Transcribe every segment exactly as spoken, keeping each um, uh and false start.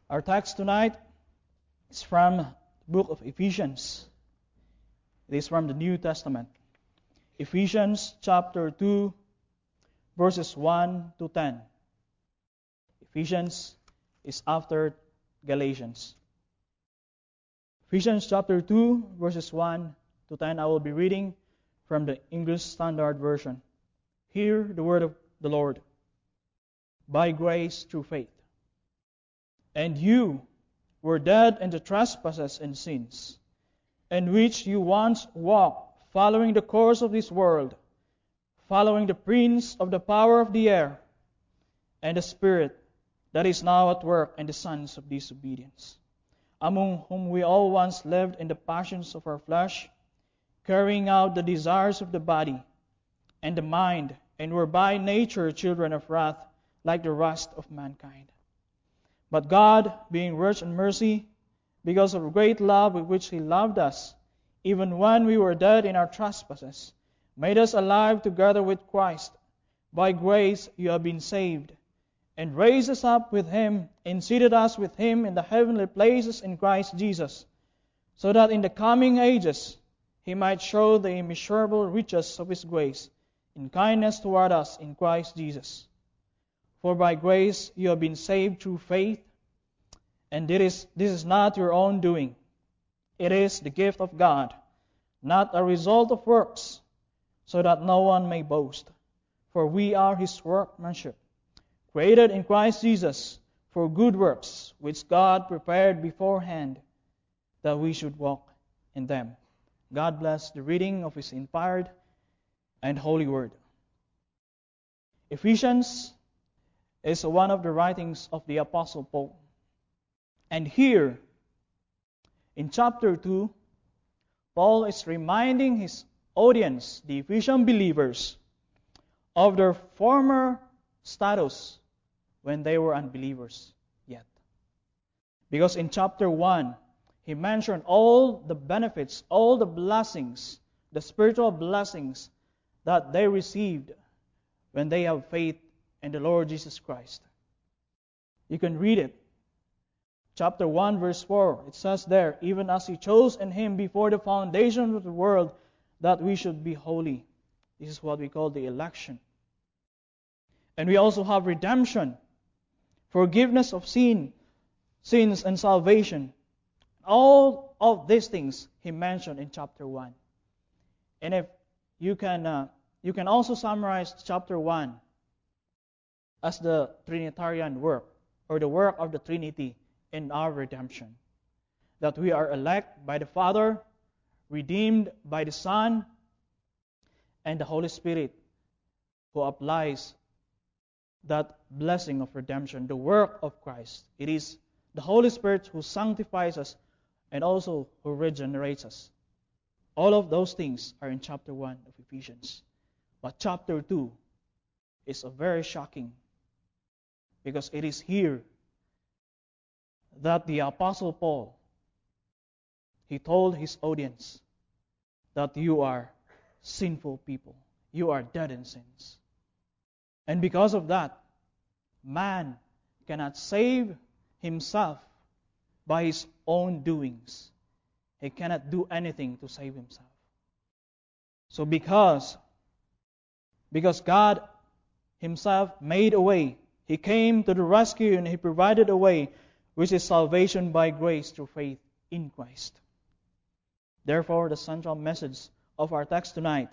Our text tonight is from the book of Ephesians. It is from the New Testament. Ephesians chapter two, verses one to ten. Ephesians is after Galatians. Ephesians chapter two, verses one to ten. I will be reading from the English Standard Version. Hear the word of the Lord. By grace through faith. And you were dead in the trespasses and sins, in which you once walked, following the course of this world, following the prince of the power of the air, and the spirit that is now at work in the sons of disobedience, among whom we all once lived in the passions of our flesh, carrying out the desires of the body and the mind, and were by nature children of wrath, like the rest of mankind. But God, being rich in mercy, because of the great love with which He loved us, even when we were dead in our trespasses, made us alive together with Christ. By grace you have been saved, and raised us up with Him, and seated us with Him in the heavenly places in Christ Jesus, so that in the coming ages He might show the immeasurable riches of His grace in kindness toward us in Christ Jesus. For by grace you have been saved through faith, and it is, this is not your own doing. It is the gift of God, not a result of works, so that no one may boast. For we are His workmanship, created in Christ Jesus for good works, which God prepared beforehand that we should walk in them. God bless the reading of His inspired and holy word. Ephesians is one of the writings of the Apostle Paul. And here, in chapter two, Paul is reminding his audience, the Ephesian believers, of their former status when they were unbelievers yet. Because in chapter one, he mentioned all the benefits, all the blessings, the spiritual blessings that they received when they have faith in the Lord Jesus Christ. You can read it. Chapter one, verse four, it says there, even as He chose in Him before the foundation of the world, that we should be holy. This is what we call the election. And we also have redemption, forgiveness of sin, sins and salvation. All of these things He mentioned in chapter one. And if you can, uh, you can also summarize chapter one as the Trinitarian work, or the work of the Trinity in our redemption. That we are elect by the Father, redeemed by the Son, and the Holy Spirit, who applies that blessing of redemption, the work of Christ. It is the Holy Spirit who sanctifies us and also who regenerates us. All of those things are in chapter one of Ephesians. But chapter two is a very shocking, because it is here that the Apostle Paul, he told his audience that you are sinful people. You are dead in sins. And because of that, man cannot save himself by his own doings. He cannot do anything to save himself. So because, because God Himself made a way, He came to the rescue and He provided a way, which is salvation by grace through faith in Christ. Therefore, the central message of our text tonight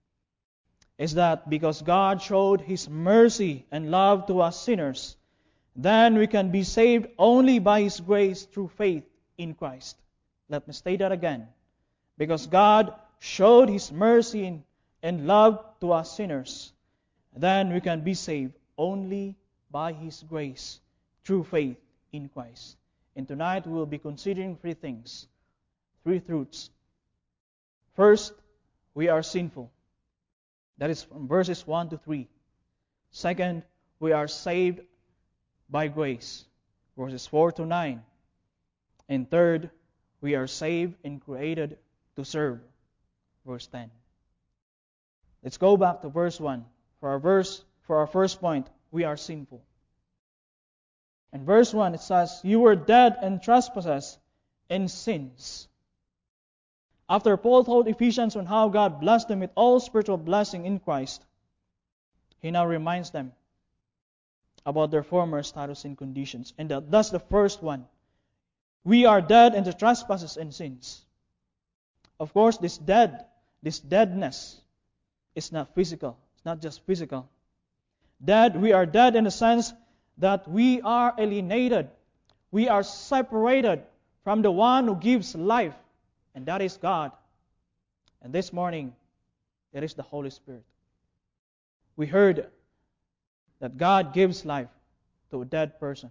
is that because God showed His mercy and love to us sinners, then we can be saved only by His grace through faith in Christ. Let me state that again. Because God showed His mercy and love to us sinners, then we can be saved only by His grace through faith in Christ. And tonight we will be considering three things, three truths. First, we are sinful. That is from verses one to three. Second, we are saved by grace, verses four to nine. And third, we are saved and created to serve, verse ten. Let's go back to verse one. For our verse, for our first point, we are sinful. In verse one it says, "You were dead in trespasses and sins." After Paul told Ephesians on how God blessed them with all spiritual blessing in Christ, he now reminds them about their former status and conditions. And that, that's the first one. We are dead in the trespasses and sins. Of course, this dead, this deadness is not physical. It's not just physical. Dead, we are dead in the sense that we are alienated. We are separated from the one who gives life, and that is God. And this morning, it is the Holy Spirit. We heard that God gives life to a dead person.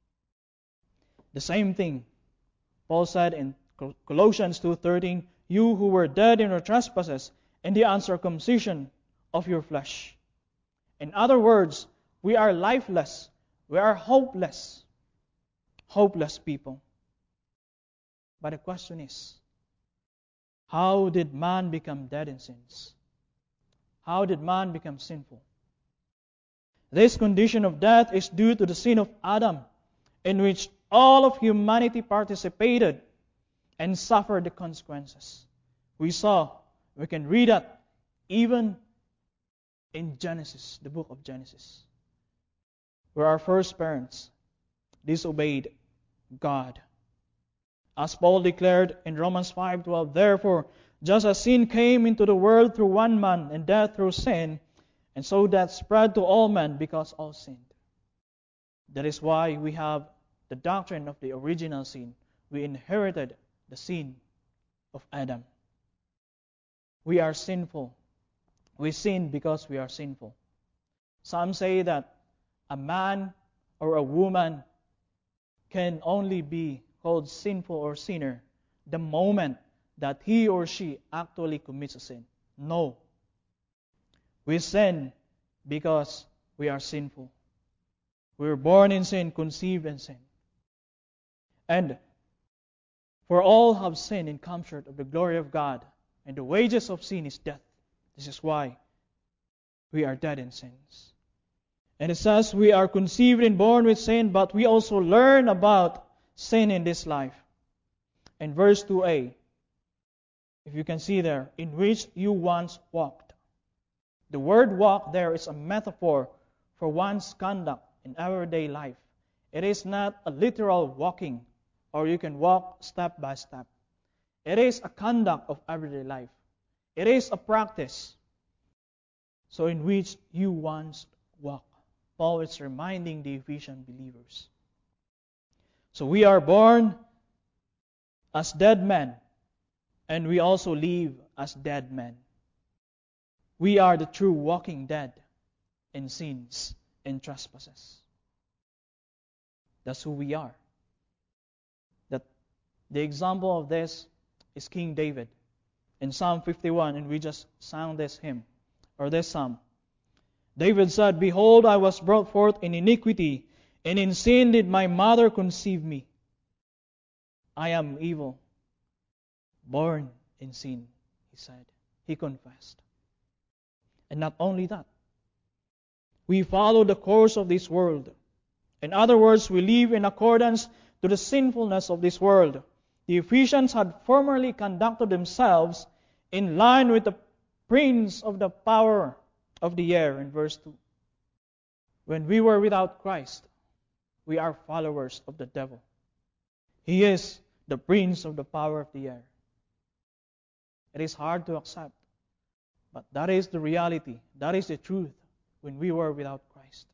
The same thing Paul said in Colossians two thirteen, "You who were dead in your trespasses and the uncircumcision of your flesh." In other words, we are lifeless. We are hopeless. Hopeless people. But the question is, how did man become dead in sins? How did man become sinful? This condition of death is due to the sin of Adam, in which all of humanity participated and suffered the consequences. We saw, we can read that even in Genesis, the book of Genesis, where our first parents disobeyed God. As Paul declared in Romans five twelve, "Therefore, just as sin came into the world through one man, and death through sin, and so death spread to all men because all sinned." That is why we have the doctrine of the original sin. We inherited the sin of Adam. We are sinful. We sin because we are sinful. Some say that a man or a woman can only be called sinful or sinner the moment that he or she actually commits a sin. No. We sin because we are sinful. We were born in sin, conceived in sin. And for all have sinned and come short of the glory of God, and the wages of sin is death. This is why we are dead in sins. And it says we are conceived and born with sin, but we also learn about sin in this life. In verse two a, if you can see there, "in which you once walked." The word walk there is a metaphor for one's conduct in everyday life. It is not a literal walking, or you can walk step by step. It is a conduct of everyday life. It is a practice. So in which you once walked. Paul is reminding the Ephesian believers. So we are born as dead men, and we also live as dead men. We are the true walking dead in sins and trespasses. That's who we are. That the example of this is King David in Psalm fifty-one, and we just sang this hymn or this psalm. David said, "Behold, I was brought forth in iniquity, and in sin did my mother conceive me. I am evil, born in sin," he said. He confessed. And not only that, we follow the course of this world. In other words, we live in accordance to the sinfulness of this world. The Ephesians had formerly conducted themselves in line with the prince of the power of the air, in verse two. When we were without Christ, we are followers of the devil. He is the prince of the power of the air. It is hard to accept, but that is the reality. That is the truth when we were without Christ.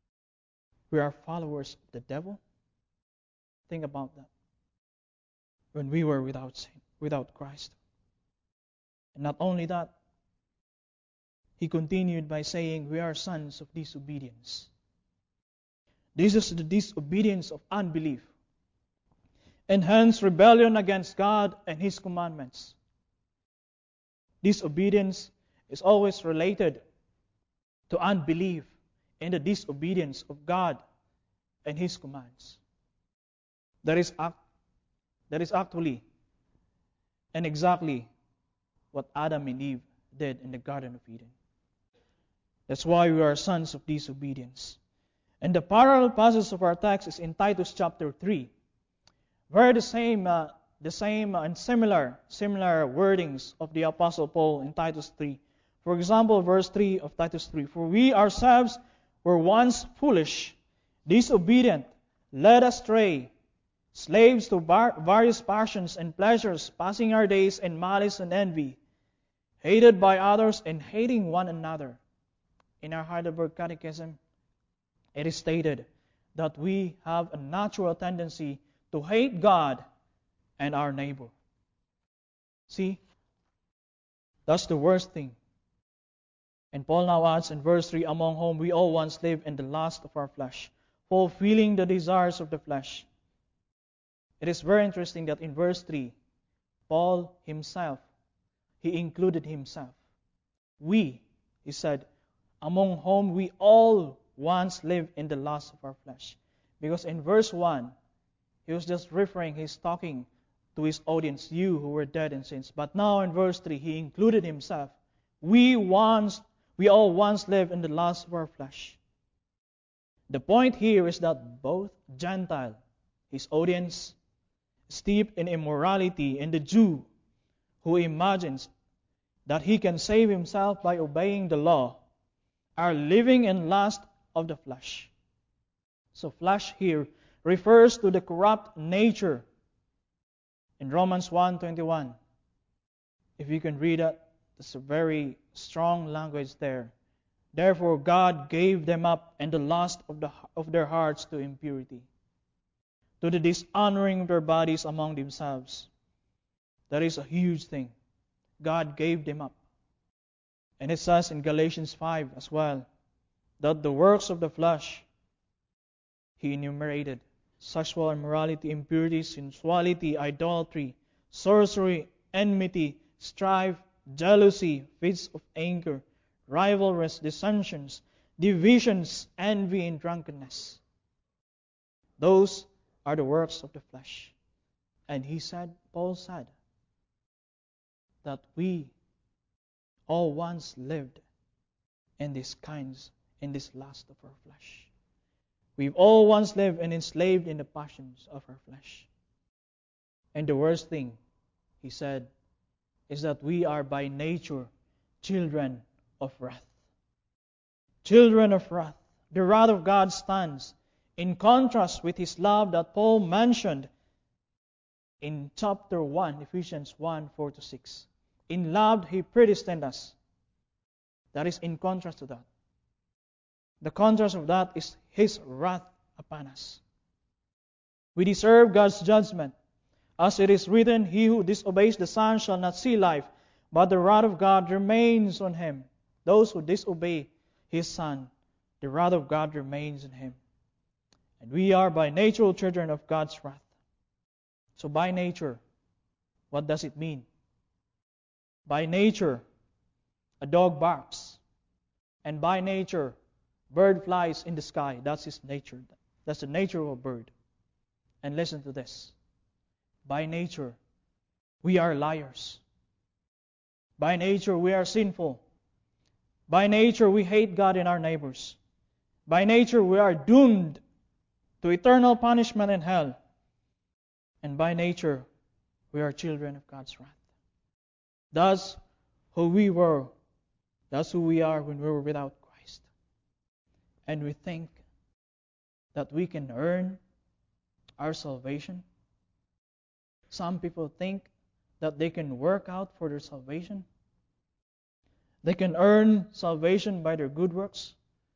We are followers of the devil. Think about that. When we were without sin, without Christ. And not only that, he continued by saying, we are sons of disobedience. This is the disobedience of unbelief, and hence rebellion against God and His commandments. Disobedience is always related to unbelief and the disobedience of God and His commands. That is, that is actually and exactly what Adam and Eve did in the Garden of Eden. That's why we are sons of disobedience. And the parallel passage of our text is in Titus chapter three, where the same, uh, the same and similar, similar wordings of the Apostle Paul in Titus three. For example, verse three of Titus three, "For we ourselves were once foolish, disobedient, led astray, slaves to bar- various passions and pleasures, passing our days in malice and envy, hated by others and hating one another." In our Heidelberg Catechism, it is stated that we have a natural tendency to hate God and our neighbor. See, that's the worst thing. And Paul now adds in verse three, "Among whom we all once lived in the lust of our flesh, fulfilling the desires of the flesh." It is very interesting that in verse three, Paul himself, he included himself. We, he said, among whom we all once lived in the lust of our flesh. Because in verse one, he was just referring, he's talking to his audience, you who were dead in sins. But now in verse three, he included himself. We once, we all once lived in the lust of our flesh. The point here is that both Gentile, his audience, steeped in immorality, and the Jew, who imagines that he can save himself by obeying the law, are living in lust of the flesh. So flesh here refers to the corrupt nature. In Romans one twenty-one, if you can read that, there's a very strong language there. "Therefore God gave them up in the lust of, the, of their hearts to impurity, to the dishonoring of their bodies among themselves." That is a huge thing. God gave them up. And it says in Galatians five as well, that the works of the flesh, he enumerated: sexual immorality, impurity, sensuality, idolatry, sorcery, enmity, strife, jealousy, fits of anger, rivalries, dissensions, divisions, envy, and drunkenness. Those are the works of the flesh. And he said, Paul said, that we all once lived in these kinds, in this lust of our flesh. We've all once lived and enslaved in the passions of our flesh. And the worst thing, he said, is that we are by nature children of wrath. Children of wrath. The wrath of God stands in contrast with His love that Paul mentioned in chapter one, Ephesians one, four to six. In love, He predestined us. That is in contrast to that. The contrast of that is His wrath upon us. We deserve God's judgment. As it is written, "He who disobeys the Son shall not see life, but the wrath of God remains on him." Those who disobey His Son, the wrath of God remains in him. And we are by nature children of God's wrath. So by nature, what does it mean? By nature, a dog barks. And by nature, bird flies in the sky. That's his nature. That's the nature of a bird. And listen to this. By nature, we are liars. By nature, we are sinful. By nature, we hate God and our neighbors. By nature, we are doomed to eternal punishment in hell. And by nature, we are children of God's wrath. That's who we were. That's who we are when we were without Christ. And we think that we can earn our salvation. Some people think that they can work out for their salvation. They can earn salvation by their good works.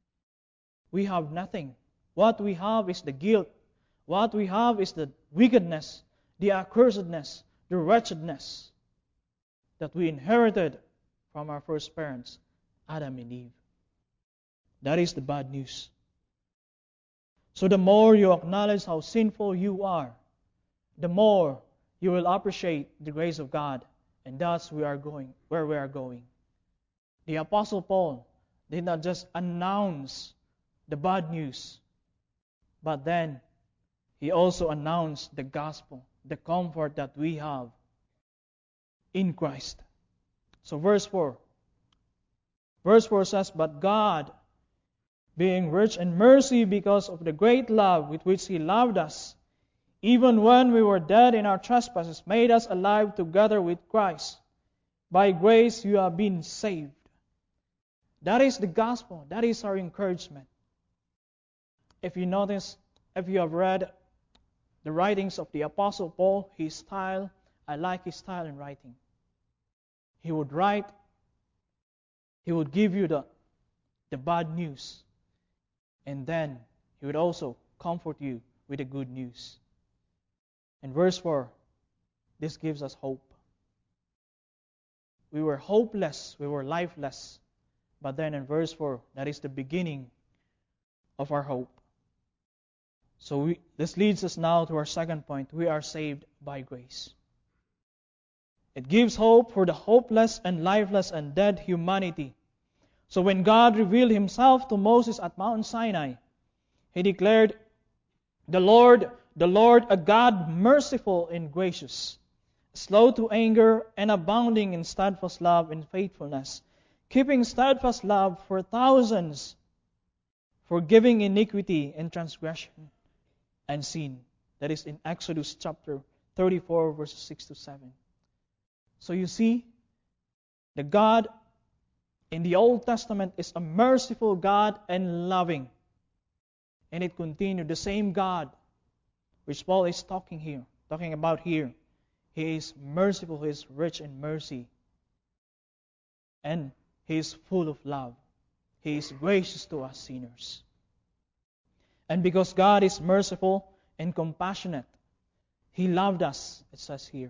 We have nothing. What we have is the guilt. What we have is the wickedness, the accursedness, the wretchedness that we inherited from our first parents, Adam and Eve. That is the bad news. So the more you acknowledge how sinful you are, the more you will appreciate the grace of God, and that's where we are going, where we are going. The Apostle Paul did not just announce the bad news, but then he also announced the gospel, the comfort that we have in Christ. So verse four. Verse four says, "But God, being rich in mercy because of the great love with which He loved us, even when we were dead in our trespasses, made us alive together with Christ. By grace you have been saved. That is the gospel. That is our encouragement. If you notice, if you have read the writings of the Apostle Paul, his style, I like his style in writing. He would write, he would give you the, the bad news, and then he would also comfort you with the good news. In verse four, this gives us hope. We were hopeless, we were lifeless. But then in verse four, that is the beginning of our hope. So we, this leads us now to our second point. We are saved by grace. It gives hope for the hopeless and lifeless and dead humanity. So when God revealed Himself to Moses at Mount Sinai, He declared, The Lord, the Lord, a God merciful and gracious, slow to anger and abounding in steadfast love and faithfulness, keeping steadfast love for thousands, forgiving iniquity and transgression and sin. That is in Exodus chapter thirty-four, verses six to seven. So you see, the God in the Old Testament is a merciful God and loving. And it continued, the same God which Paul is talking here, talking about here. He is merciful, He is rich in mercy. And He is full of love. He is gracious to us sinners. And because God is merciful and compassionate, He loved us, it says here.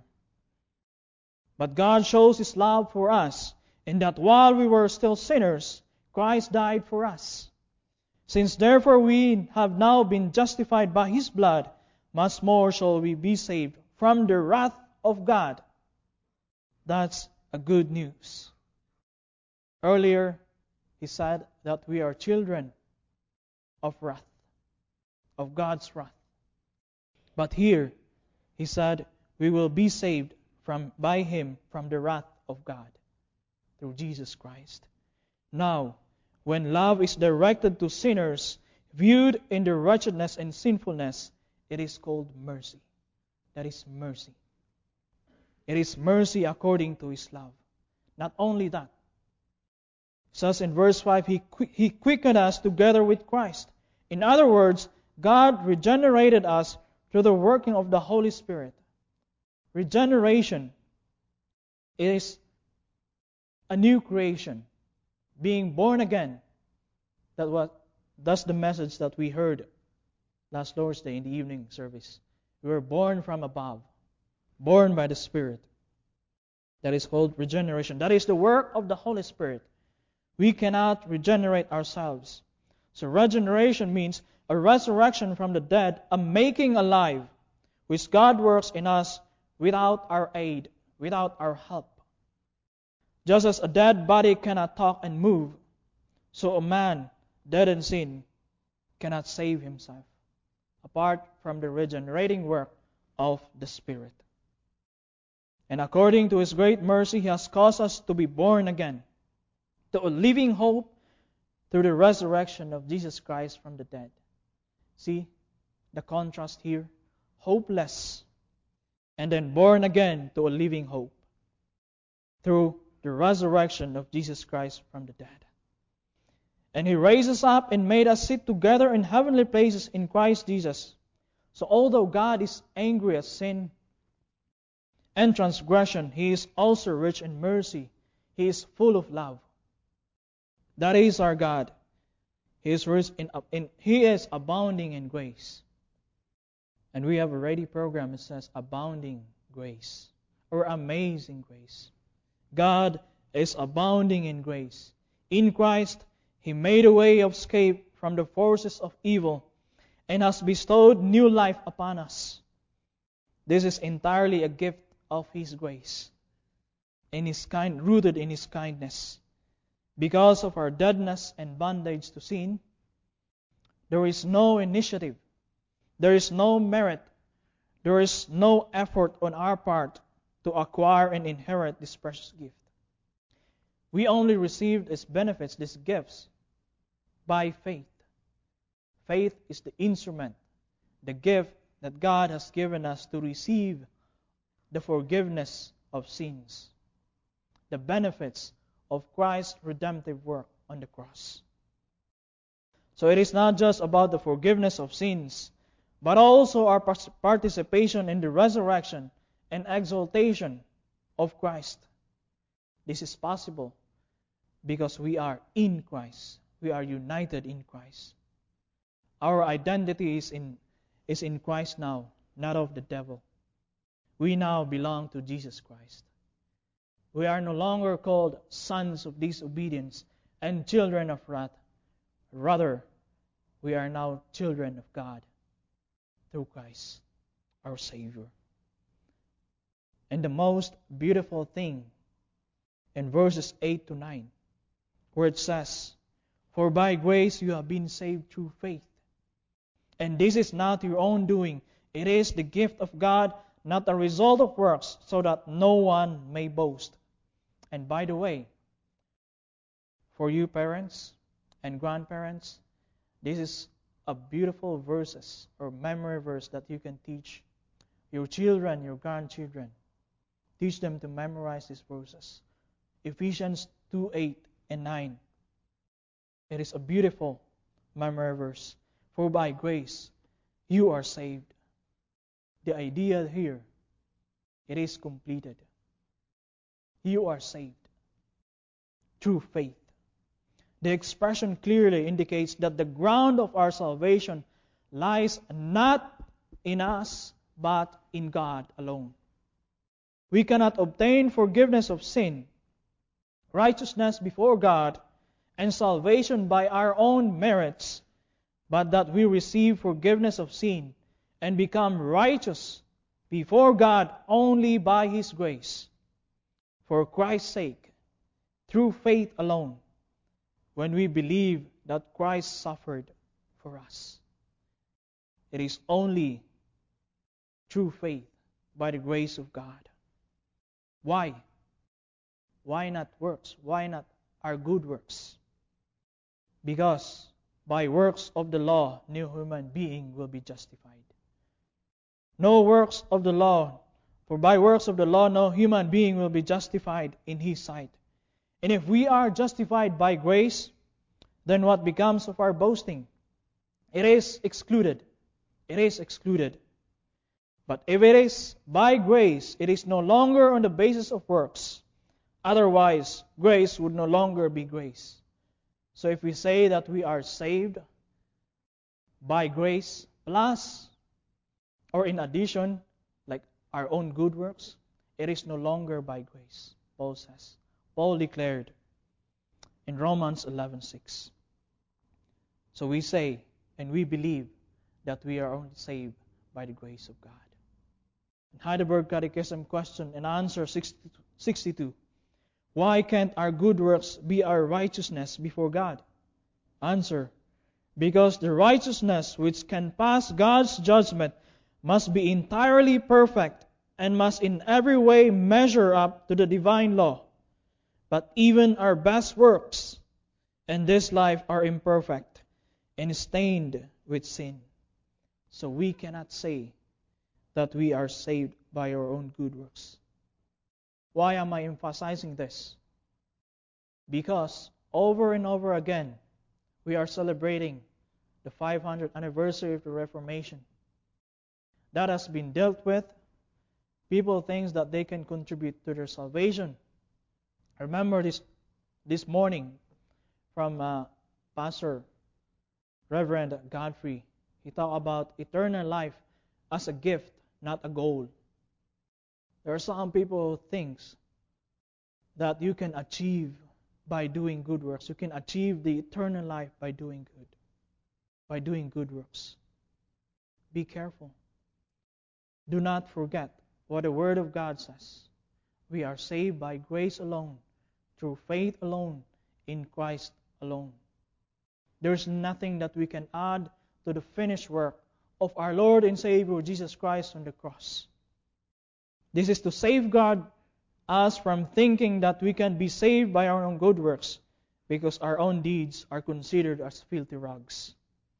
But God shows His love for us in that while we were still sinners, Christ died for us. Since therefore we have now been justified by His blood, much more shall we be saved from the wrath of God. That's a good news. Earlier, he said that we are children of wrath, of God's wrath. But here, he said we will be saved from by Him from the wrath of God through Jesus Christ. Now, when love is directed to sinners, viewed in their wretchedness and sinfulness, it is called mercy. That is mercy. It is mercy according to His love. Not only that. It says in verse five, He, he quickened us together with Christ. In other words, God regenerated us through the working of the Holy Spirit. Regeneration is a new creation, being born again. That what that's the message that we heard last Lord's Day in the evening service. We were born from above, born by the Spirit. That is called regeneration. That is the work of the Holy Spirit. We cannot regenerate ourselves. So regeneration means a resurrection from the dead, a making alive, which God works in us without our aid, without our help. Just as a dead body cannot talk and move, so a man dead in sin cannot save himself, apart from the regenerating work of the Spirit. And according to His great mercy, He has caused us to be born again, to a living hope through the resurrection of Jesus Christ from the dead. See the contrast here? Hopeless, and then born again to a living hope through the resurrection of Jesus Christ from the dead. And He raised us up and made us sit together in heavenly places in Christ Jesus. So although God is angry at sin and transgression, He is also rich in mercy. He is full of love. That is our God. He is rich in, in He is abounding in grace. And we have a ready program that says abounding grace or amazing grace. God is abounding in grace. In Christ, He made a way of escape from the forces of evil and has bestowed new life upon us. This is entirely a gift of His grace and His kind, rooted in His kindness. Because of our deadness and bondage to sin, there is no initiative, there is no merit, there is no effort on our part to acquire and inherit this precious gift. We only receive these benefits, these gifts, by faith. Faith is the instrument, the gift that God has given us to receive the forgiveness of sins, the benefits of Christ's redemptive work on the cross. So it is not just about the forgiveness of sins, but also our participation in the resurrection and exaltation of Christ. This is possible because we are in Christ. We are united in Christ. Our identity is in, is in Christ now, not of the devil. We now belong to Jesus Christ. We are no longer called sons of disobedience and children of wrath. Rather, we are now children of God through Christ, our Savior. And the most beautiful thing in verses eight to nine, where it says, "For by grace you have been saved through faith. And this is not your own doing. It is the gift of God, not a result of works, so that no one may boast." And by the way, for you parents and grandparents, this is a beautiful verses or memory verse that you can teach your children, your grandchildren. Teach them to memorize these verses. Ephesians two, eight and nine. It is a beautiful memory verse. For by grace you are saved. The idea here, it is completed. You are saved through faith. The expression clearly indicates that the ground of our salvation lies not in us, but in God alone. We cannot obtain forgiveness of sin, righteousness before God, and salvation by our own merits, but that we receive forgiveness of sin and become righteous before God only by His grace. For Christ's sake, through faith alone, when we believe that Christ suffered for us. It is only through faith by the grace of God. Why? Why not works? Why not our good works? Because by works of the law, no human being will be justified. No works of the law, for by works of the law, no human being will be justified in His sight. And if we are justified by grace, then what becomes of our boasting? It is excluded. It is excluded. But if it is by grace, it is no longer on the basis of works. Otherwise, grace would no longer be grace. So if we say that we are saved by grace plus or in addition, like our own good works, it is no longer by grace, Paul says. Paul declared in Romans eleven six. So we say and we believe that we are only saved by the grace of God. In Heidelberg Catechism question and answer sixty-two. Why can't our good works be our righteousness before God? Answer. Because the righteousness which can pass God's judgment must be entirely perfect and must in every way measure up to the divine law. But even our best works in this life are imperfect and stained with sin. So we cannot say that we are saved by our own good works. Why am I emphasizing this? Because over and over again, we are celebrating the five hundredth anniversary of the Reformation. That has been dealt with. People think that they can contribute to their salvation. I remember this this morning from uh, Pastor Reverend Godfrey. He talked about eternal life as a gift, not a goal. There are some people who think that you can achieve by doing good works. You can achieve the eternal life by doing good, by doing good works. Be careful. Do not forget what the Word of God says. We are saved by grace alone, through faith alone, in Christ alone. There's nothing that we can add to the finished work of our Lord and Savior Jesus Christ on the cross. This is to safeguard us from thinking that we can be saved by our own good works, because our own deeds are considered as filthy rags.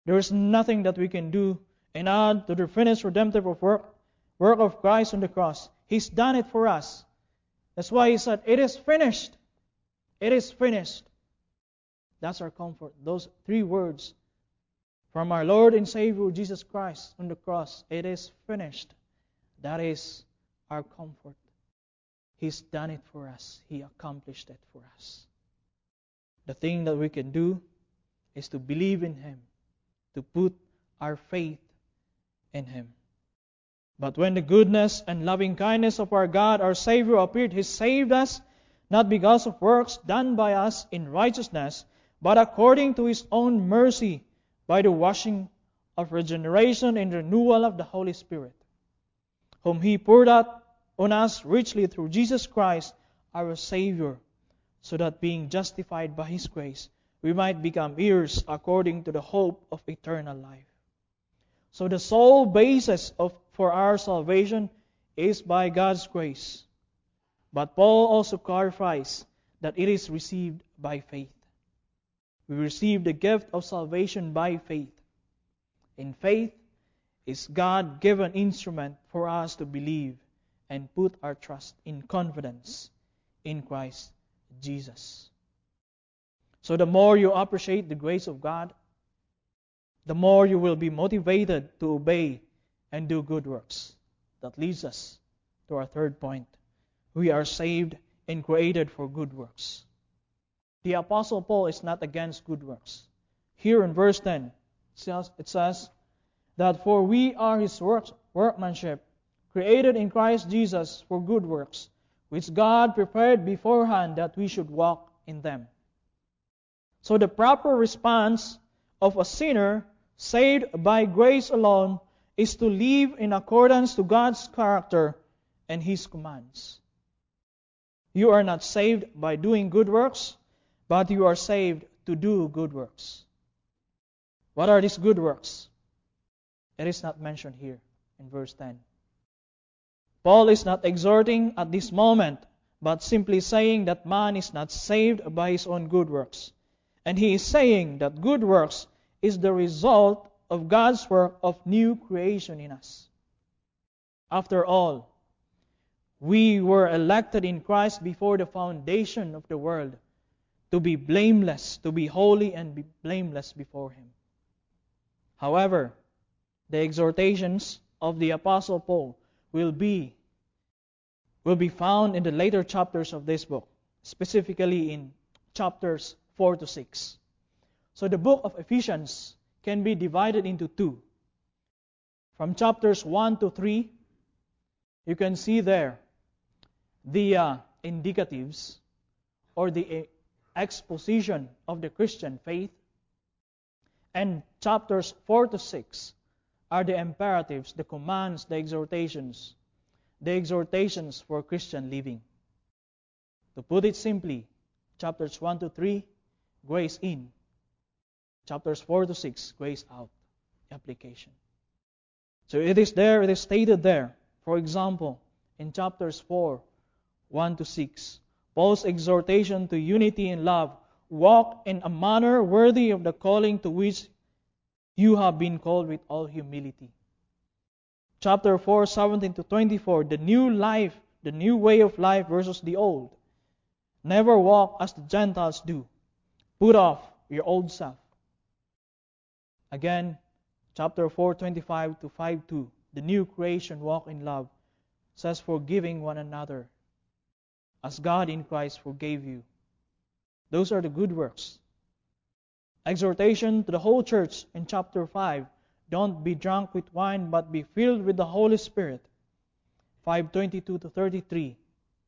There is nothing that we can do and add to the finished redemptive work, work of Christ on the cross. He's done it for us. That's why He said, "It is finished. It is finished." That's our comfort. Those three words from our Lord and Savior Jesus Christ on the cross. It is finished. That is our comfort. He's done it for us. He accomplished it for us. The thing that we can do is to believe in Him, to put our faith in Him. But when the goodness and loving kindness of our God, our Savior, appeared, He saved us, not because of works done by us in righteousness, but according to His own mercy, by the washing of regeneration and renewal of the Holy Spirit, whom He poured out on us richly through Jesus Christ, our Savior, so that being justified by His grace, we might become heirs according to the hope of eternal life. So the sole basis of for our salvation is by God's grace. But Paul also clarifies that it is received by faith. We receive the gift of salvation by faith. In faith is God-given instrument for us to believe and put our trust in confidence in Christ Jesus. So the more you appreciate the grace of God, the more you will be motivated to obey and do good works. That leads us to our third point. We are saved and created for good works. The Apostle Paul is not against good works. Here in verse ten, it says that for we are His work, workmanship, created in Christ Jesus for good works, which God prepared beforehand that we should walk in them. So the proper response of a sinner saved by grace alone is to live in accordance to God's character and His commands. You are not saved by doing good works, but you are saved to do good works. What are these good works? It is not mentioned here in verse ten. Paul is not exhorting at this moment, but simply saying that man is not saved by his own good works. And he is saying that good works is the result of God's work of new creation in us. After all, we were elected in Christ before the foundation of the world to be blameless, to be holy and be blameless before Him. However, the exhortations of the Apostle Paul will be will be found in the later chapters of this book, specifically in chapters four to six. So the book of Ephesians can be divided into two. From chapters one to three, you can see there the uh, indicatives or the exposition of the Christian faith. And chapters four to six are the imperatives, the commands, the exhortations, the exhortations for Christian living. To put it simply, chapters one to three, grace in. Chapters four to six, grace out. Application. So it is there, it is stated there. For example, in chapters four, one to six, Paul's exhortation to unity in love. Walk in a manner worthy of the calling to which you have been called with all humility. Chapter four, seventeen to twenty-four, the new life, the new way of life versus the old. Never walk as the Gentiles do. Put off your old self. Again, chapter four, twenty-five to five two, the new creation, walk in love, says forgiving one another as God in Christ forgave you. Those are the good works. Exhortation to the whole church in chapter five, don't be drunk with wine, but be filled with the Holy Spirit. five twenty-two to thirty-three.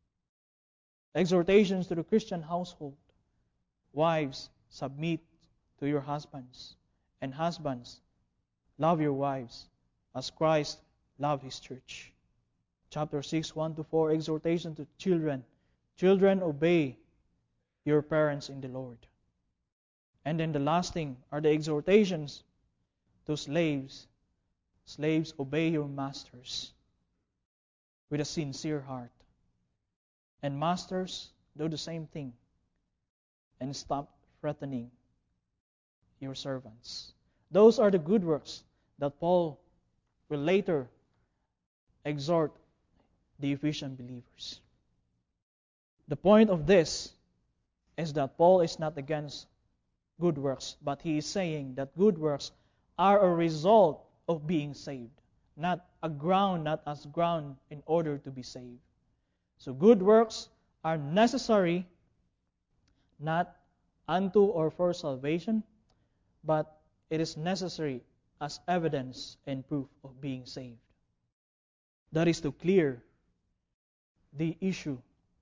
Exhortations to the Christian household. Wives, submit to your husbands. And husbands, love your wives as Christ loved His church. Chapter six, one to four, exhortation to children. Children, obey your parents in the Lord. And then the last thing are the exhortations to slaves. Slaves, obey your masters with a sincere heart. And masters, do the same thing. And stop threatening your servants. Those are the good works that Paul will later exhort the Ephesian believers. The point of this is that Paul is not against good works, but he is saying that good works are a result of being saved, not a ground, not as ground in order to be saved. So good works are necessary not unto or for salvation, but it is necessary as evidence and proof of being saved. That is to clear the issue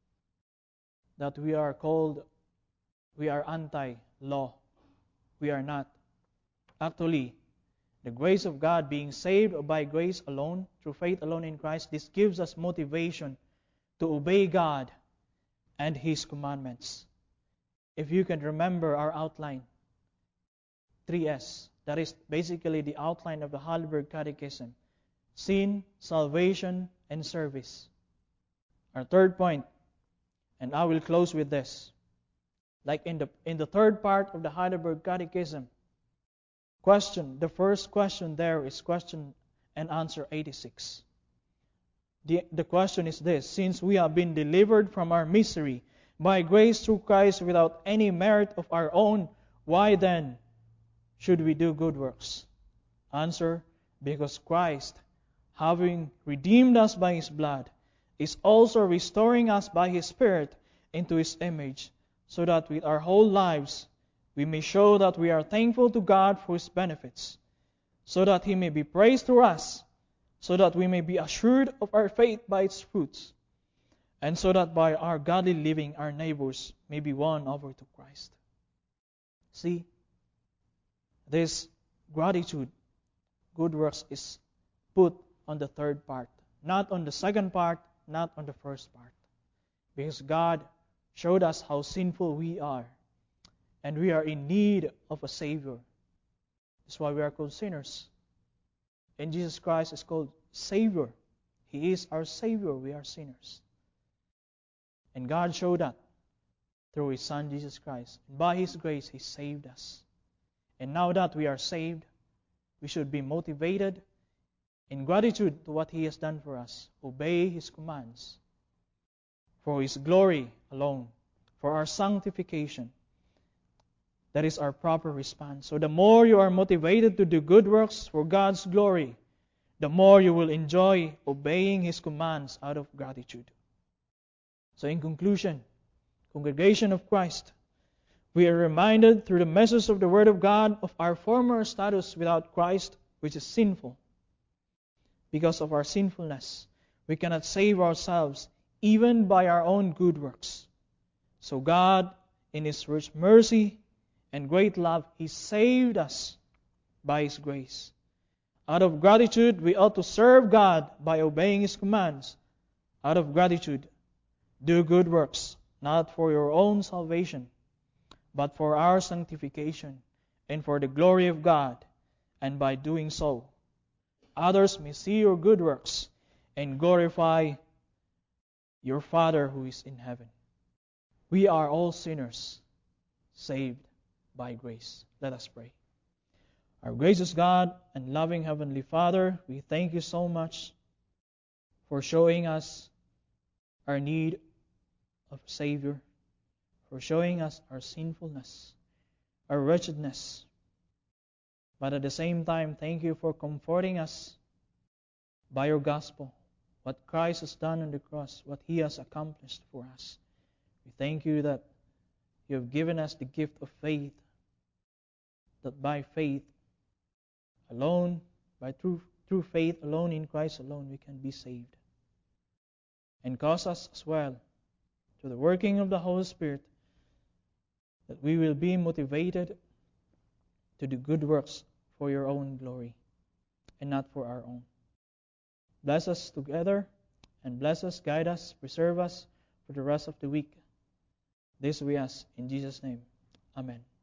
that we are called, we are anti-law. We are not. Actually, the grace of God, being saved by grace alone, through faith alone in Christ, this gives us motivation to obey God and His commandments. If you can remember our outline, three S, that is basically the outline of the Heidelberg Catechism: sin, salvation, and service. Our third point, and I will close with this. Like in the in the third part of the Heidelberg Catechism, question, the first question there is question and answer eighty-six. The, the question is this: since we have been delivered from our misery by grace through Christ without any merit of our own, why then should we do good works? Answer: because Christ, having redeemed us by His blood, is also restoring us by His Spirit into His image, so that with our whole lives we may show that we are thankful to God for His benefits, so that He may be praised through us, so that we may be assured of our faith by its fruits, and so that by our godly living our neighbors may be won over to Christ. See, this gratitude, good works, is put on the third part, not on the second part, not on the first part. Because God showed us how sinful we are, and we are in need of a Savior. That's why we are called sinners. And Jesus Christ is called Savior. He is our Savior. We are sinners. And God showed that through His Son, Jesus Christ. And by His grace, He saved us. And now that we are saved, we should be motivated in gratitude to what He has done for us. Obey His commands for His glory alone, for our sanctification. That is our proper response. So the more you are motivated to do good works for God's glory, the more you will enjoy obeying His commands out of gratitude. So in conclusion, congregation of Christ, we are reminded through the message of the Word of God of our former status without Christ, which is sinful. Because of our sinfulness, we cannot save ourselves even by our own good works. So God, in His rich mercy and great love, He saved us by His grace. Out of gratitude, we ought to serve God by obeying His commands. Out of gratitude, do good works, not for your own salvation, but for our sanctification and for the glory of God. And by doing so, others may see your good works and glorify your Father who is in heaven. We are all sinners, saved by grace. Let us pray. Our gracious God and loving Heavenly Father, we thank You so much for showing us our need of a Savior, for showing us our sinfulness, our wretchedness. But at the same time, thank You for comforting us by Your gospel, what Christ has done on the cross, what He has accomplished for us. We thank You that You have given us the gift of faith, that by faith alone, by through, through faith alone in Christ alone, we can be saved. And cause us as well, through the working of the Holy Spirit, that we will be motivated to do good works for Your own glory and not for our own. Bless us together, and bless us, guide us, preserve us for the rest of the week. This we ask in Jesus' name. Amen.